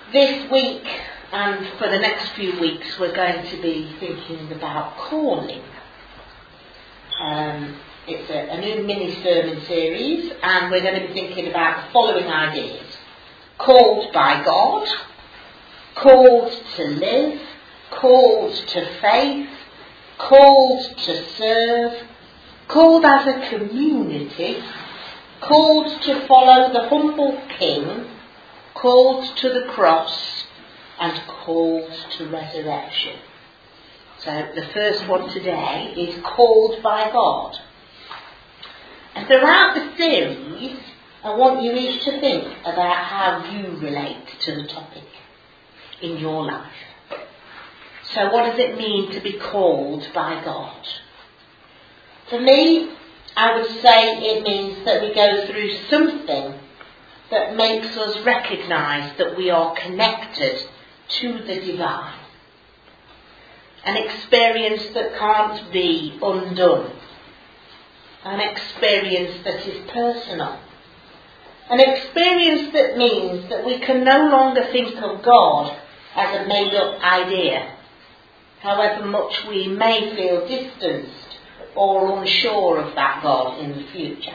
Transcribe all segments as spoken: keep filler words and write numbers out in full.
This week and for the next few weeks we're going to be thinking about calling. Um, it's a, a new mini-sermon series, and we're going to be thinking about the following ideas. Called by God, called to live, called to faith, called to serve, called as a community, called to follow the humble King, called to the cross, and called to resurrection. So the first one today is called by God. And throughout the series, I want you each to think about how you relate to the topic in your life. So what does it mean to be called by God? For me, I would say it means that we go through something that makes us recognise that we are connected to the divine. An experience that can't be undone. An experience that is personal. An experience that means that we can no longer think of God as a made-up idea, however much we may feel distanced or unsure of that God in the future.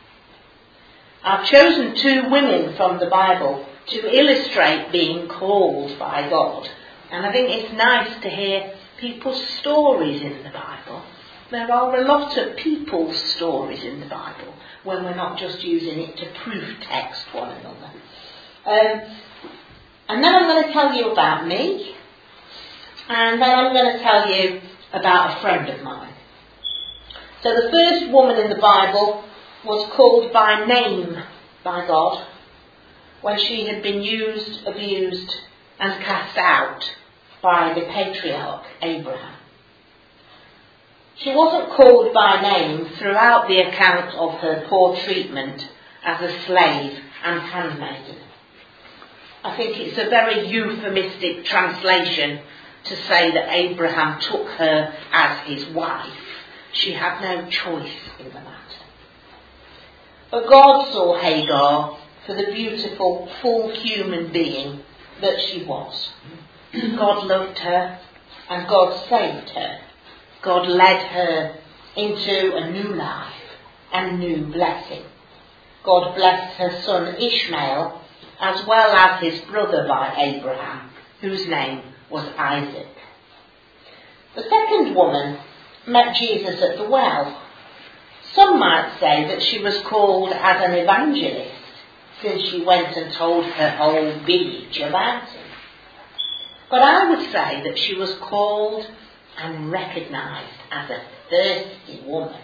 I've chosen two women from the Bible to illustrate being called by God. And I think it's nice to hear people's stories in the Bible. There are a lot of people's stories in the Bible when we're not just using it to proof text one another. Um, and then I'm going to tell you about me. And then I'm going to tell you about a friend of mine. So the first woman in the Bible was called by name by God when she had been used, abused and cast out by the patriarch Abraham. She wasn't called by name throughout the account of her poor treatment as a slave and handmaiden. I think it's a very euphemistic translation to say that Abraham took her as his wife. She had no choice in the matter. But God saw Hagar for the beautiful, full human being that she was. God loved her and God saved her. God led her into a new life and new blessing. God blessed her son Ishmael as well as his brother by Abraham, whose name was Isaac. The second woman met Jesus at the well. Some might say that she was called as an evangelist, since she went and told her whole village about him. But I would say that she was called and recognised as a thirsty woman.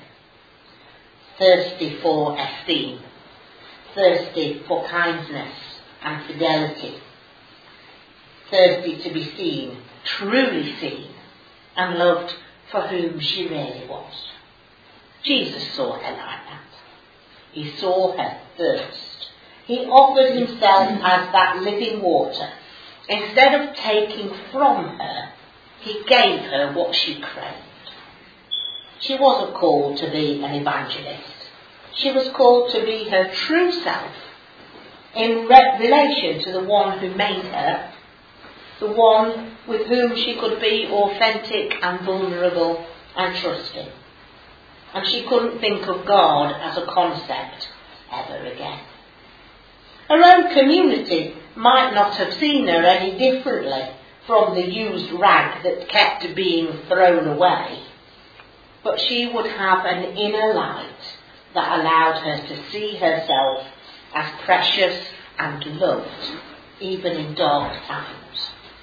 Thirsty for esteem. Thirsty for kindness and fidelity. Thirsty to be seen, truly seen, and loved for whom she really was. Jesus saw her like that. He saw her thirst. He offered himself as that living water. Instead of taking from her, he gave her what she craved. She wasn't called to be an evangelist. She was called to be her true self in re- relation to the one who made her, the one with whom she could be authentic and vulnerable and trusting. And she couldn't think of God as a concept ever again. Her own community might not have seen her any differently from the used rag that kept being thrown away, but she would have an inner light that allowed her to see herself as precious and loved, even in dark times.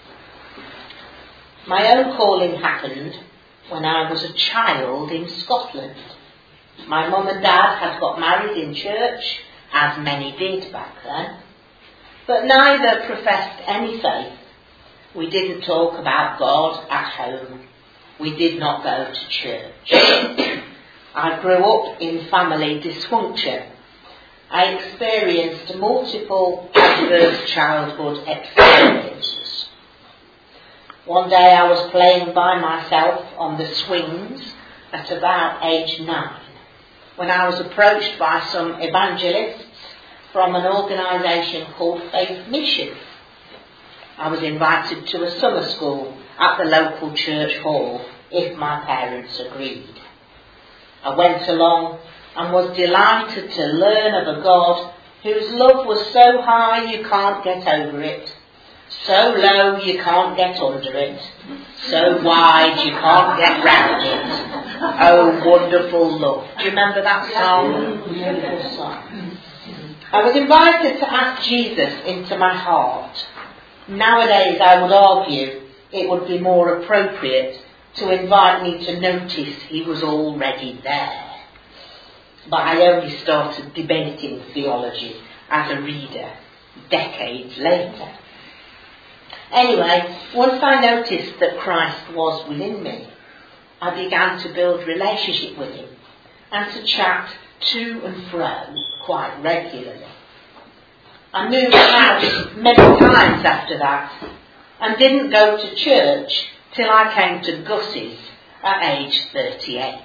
My own calling happened when I was a child in Scotland. My mum and dad had got married in church, as many did back then, but neither professed any faith. We didn't talk about God at home. We did not go to church. I grew up in family dysfunction. I experienced multiple adverse childhood experiences. One day I was playing by myself on the swings at about age nine when I was approached by some evangelists from an organisation called Faith Mission. I was invited to a summer school at the local church hall if my parents agreed. I went along and was delighted to learn of a God whose love was so high you can't get over it, so low you can't get under it, so wide you can't get round it. Oh, wonderful love. Do you remember that song? Beautiful song. I was invited to ask Jesus into my heart. Nowadays I would argue it would be more appropriate to invite me to notice he was already there. But I only started debating theology as a reader decades later. Anyway, once I noticed that Christ was within me, I began to build relationship with him and to chat to and fro quite regularly. I moved house many times after that and didn't go to church till I came to Gus's at age thirty-eight.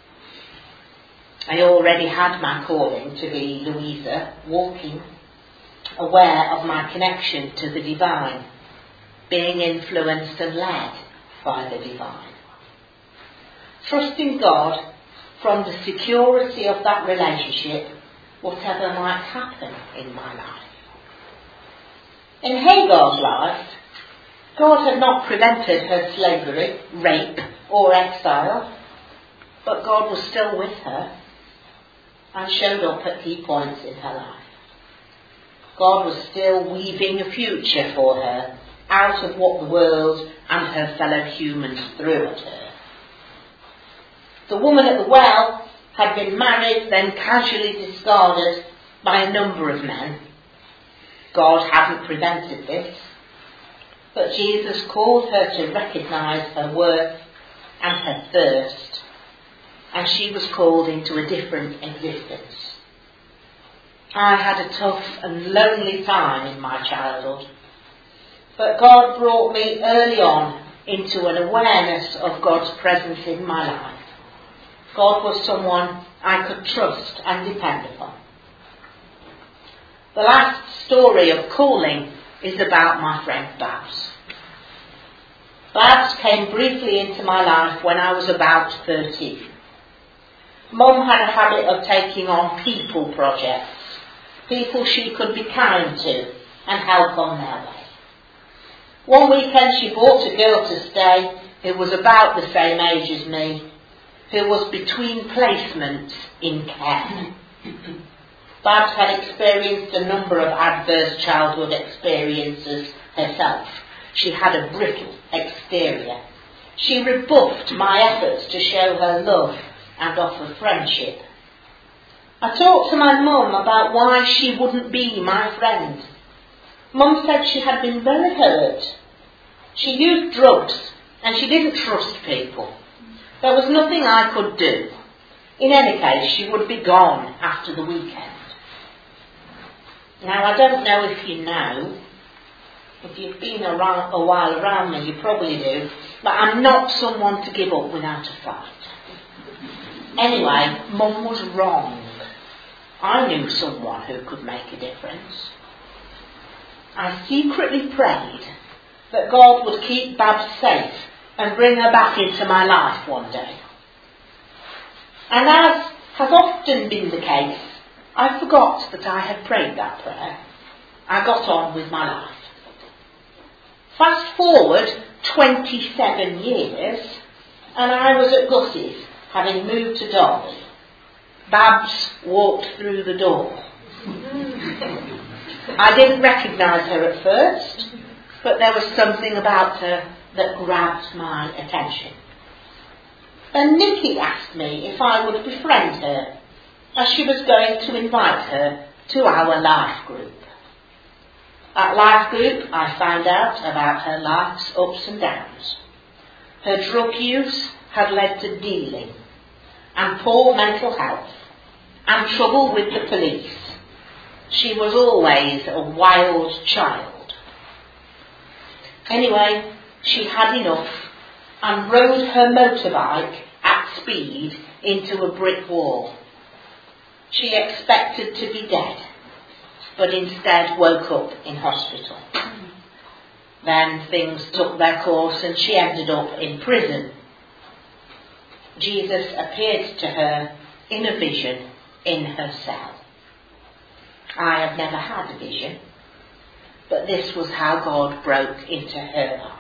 I already had my calling to be Louisa, walking, aware of my connection to the divine, being influenced and led by the divine. Trusting God from the security of that relationship, whatever might happen in my life. In Hagar's life, God had not prevented her slavery, rape or exile, but God was still with her and showed up at key points in her life. God was still weaving a future for her out of what the world and her fellow humans threw at her. The woman at the well had been married, then casually discarded by a number of men. God hadn't prevented this, but Jesus called her to recognise her worth and her thirst, and she was called into a different existence. I had a tough and lonely time in my childhood, but God brought me early on into an awareness of God's presence in my life. God was someone I could trust and depend upon. The last story of calling is about my friend Babs. Babs came briefly into my life when I was about thirteen. Mum had a habit of taking on people projects, people she could be kind to and help on their way. One weekend she bought a girl to stay who was about the same age as me, who was between placements in care. Babs had experienced a number of adverse childhood experiences herself. She had a brittle exterior. She rebuffed my efforts to show her love and offer friendship. I talked to my mum about why she wouldn't be my friend. Mum said she had been very hurt. She used drugs and she didn't trust people. There was nothing I could do. In any case, she would be gone after the weekend. Now, I don't know if you know, if you've been around, a while around me, you probably do, but I'm not someone to give up without a fight. Anyway, Mum was wrong. I knew someone who could make a difference. I secretly prayed that God would keep Babs safe and bring her back into my life one day. And as has often been the case, I forgot that I had prayed that prayer. I got on with my life. Fast forward twenty-seven years, and I was at Gus's, having moved to Derby. Babs walked through the door. I didn't recognise her at first, but there was something about her that grabbed my attention. And Nikki asked me if I would befriend her, as she was going to invite her to our life group. At life group, I found out about her life's ups and downs. Her drug use had led to dealing, and poor mental health, and trouble with the police. She was always a wild child. Anyway, she had enough and rode her motorbike at speed into a brick wall. She expected to be dead, but instead woke up in hospital. Then things took their course and she ended up in prison. Jesus appeared to her in a vision in her cell. I have never had a vision, but this was how God broke into her life.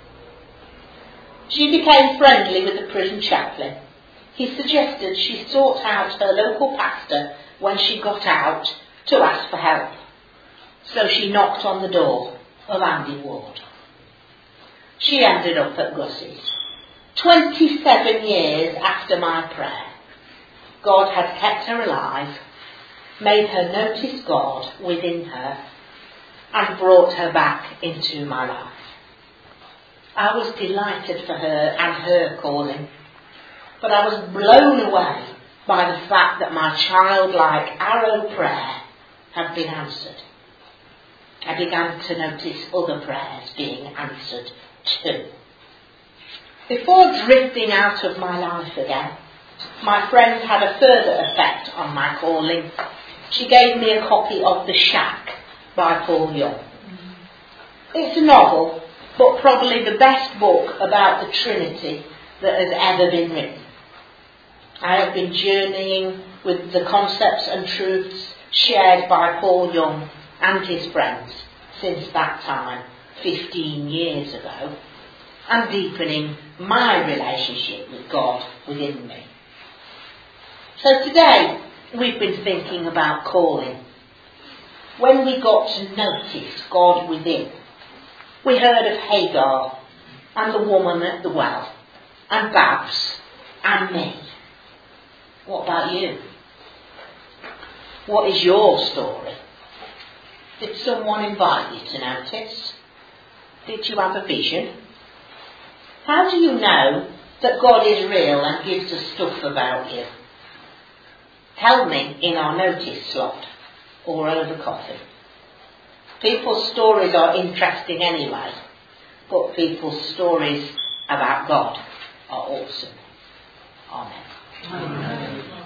She became friendly with the prison chaplain. He suggested she sought out her local pastor when she got out to ask for help. So she knocked on the door of Andy Ward. She ended up at Gussie's. twenty-seven years after my prayer, God had kept her alive, made her notice God within her, and brought her back into my life. I was delighted for her and her calling, but I was blown away by the fact that my childlike arrow prayer had been answered. I began to notice other prayers being answered too. Before drifting out of my life again, my friend had a further effect on my calling. She gave me a copy of The Shack by Paul Young. It's a novel, but probably the best book about the Trinity that has ever been written. I have been journeying with the concepts and truths shared by Paul Young and his friends since that time, fifteen years ago, and deepening my relationship with God within me. So today, we've been thinking about calling. When we got to notice God within, we heard of Hagar and the woman at the well, and Babs and me. What about you? What is your story? Did someone invite you to notice? Did you have a vision? How do you know that God is real and gives us stuff about you? Tell me in our notice slot or over coffee. People's stories are interesting anyway, but people's stories about God are awesome. Amen. Amen.